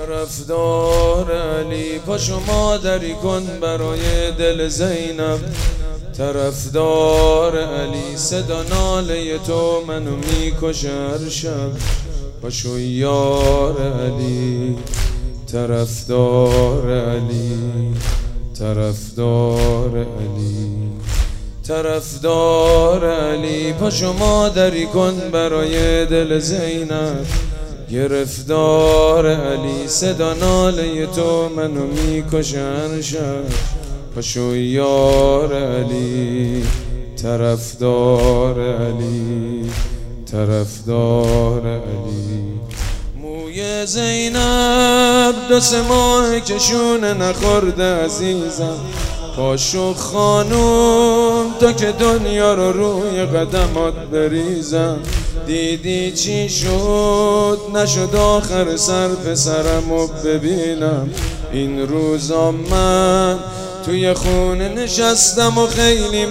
طرفدار علی پاشو مادری کن برای دل زینب. طرفدار علی صدا ناله تو منو میکشه هر شب. پاشو یار علی طرفدار علی طرفدار علی طرفدار علی پاشو مادری کن برای دل زینب. گرفتار علی صدا ناله تو منو میکشه هر شب. پاشو یار علی طرفدار علی طرفدار علی. موی زینب 2-3 ماه کشونه نخورده عزیزم. پاشو خانوم تا که دنیا رو روی قدمات بریزم. دیدی چی شد نشد آخر سر پسرمو ببینم. این روزا من توی خونه نشستم و خیلی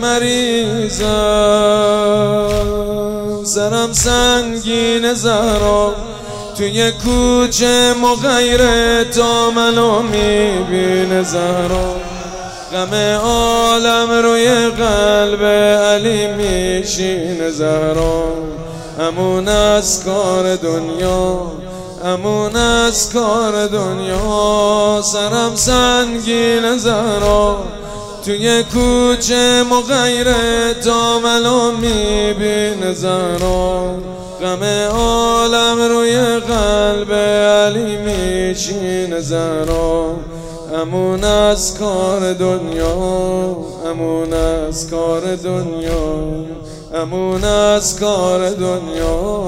مریضم. سرم سنگین زهرا توی کوچه مغیره تا منو میبینه زهرا. غم عالم روی قلب علی میشینه زهرا. امون از کار دنیا امون از کار دنیا. سرم سنگین زهرا توی کوچه مغیره تا منو میبینه زهرا. غم عالم روی قلب علی میشینه زهرا. امون از کار دنیا امون از کار دنیا امون از کار دنیا.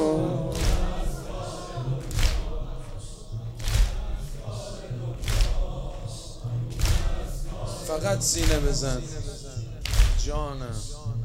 فقط سینه بزن جانم.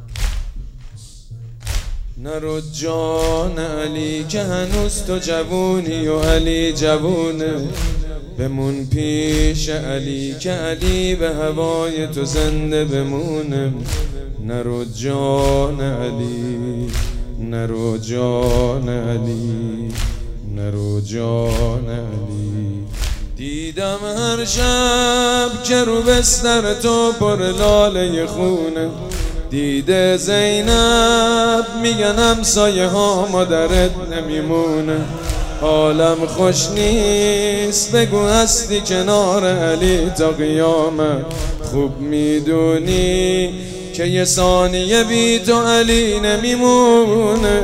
نرو جان علی که هنوز تو جوونی و علی جوونه. بمون پیش علی که علی به هوای تو زنده بمونه. نرو جان علی نرو جان علی نرو جان علی. دیدم هر شب که رو بستر تو پر لاله خونه. دیده زینب میگن همسایه ها مادرت نمیمونه. حالم خوش نیست بگو هستی کنار علی تا قیامت. خوب میدونی که یه ثانیه بی تو علی نمیمونه.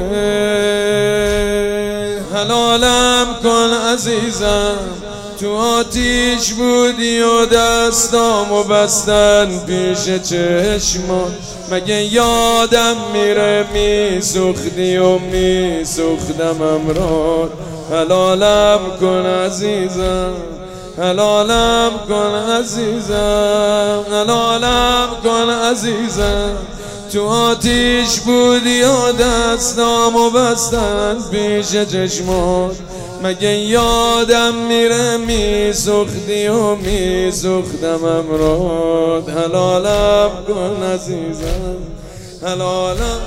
حلالم کن عزیزم تو آتیش بودی و دستامو بستن پیش چشمات. مگه یادم میره میسوختی و میسوختم امرات. حلالم کن عزیزم حلالم کن عزیزم حلالم کن عزیزم. تو آتیش بودی و دستامو بستن پیش چشمات. مگه یادم میره میسوختی و میسوختم امرات. حلالم کن عزیزم حلالم.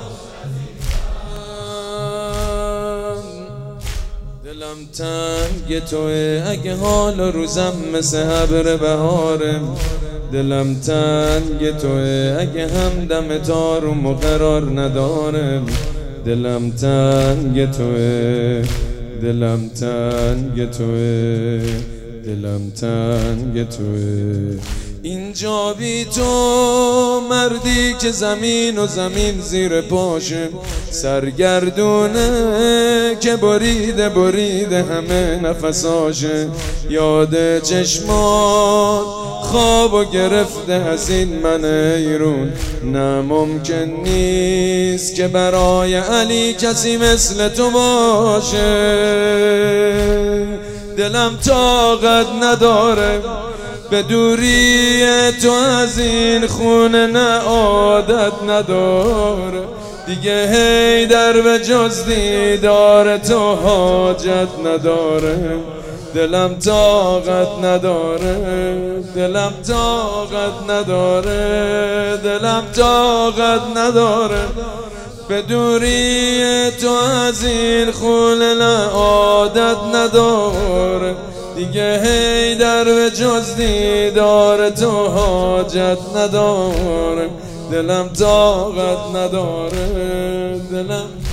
دلم تنگ توه اگه حال و روزم مثل ابر بهارم. دلم تنگ توه اگه همدم تارم و قرار ندارم. دلم تنگ توه دلم تنگ توه دلم تنگ توه. اینجا بی تو مردی که زمین و زمین زیر پاشه. سرگردونه که بریده بریده همه نفساشه. یاد چشمات خواب و گرفته از این من ایرون. نه ممکن نیست که برای علی کسی مثل تو باشه. دلم طاقت نداره به دوری تو از این خونه. نه عادت نداره دیگه حیدر به جز دیدار تو حاجت نداره. دلم طاقت نداره دلم طاقت نداره دلم طاقت نداره به دوری تو از این خونه عادت نداره دیگه حیدر به جز دیدار تو حاجت نداره دلم طاقت نداره دلم